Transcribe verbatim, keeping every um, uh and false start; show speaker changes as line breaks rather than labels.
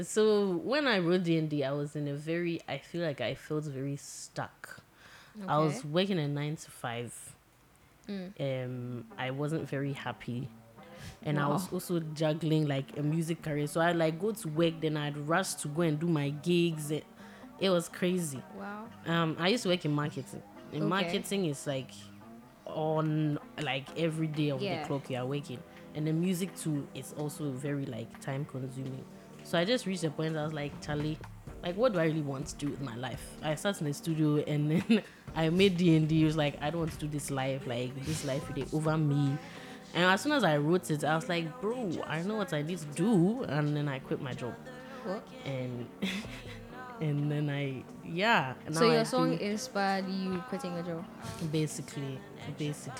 So when I wrote D and D, I was in a very, I feel like I felt very stuck. I
Okay.
was working a nine to five.
Mm.
Um, I wasn't very happy, and I
Wow.
was also juggling like a music career. So I'd like go to work, then I'd rush to go and do my gigs. It, it was crazy.
Wow.
Um, I used to work in marketing. In
Okay.
marketing, it's like on like every day of the
Yeah.
clock you are working, and the music too is also very like time consuming. So I just reached a point I was like, Charlie, like what do I really want to do with my life? I sat in the studio and then I made D and D. It was like I don't want to do this life, like this life they over me. And as soon as I wrote it, I was like, bro, I know what I need to do, and then I quit my job,
What?
and and then I yeah,
So
now I
your song
do
inspired you quitting the job?
basically basically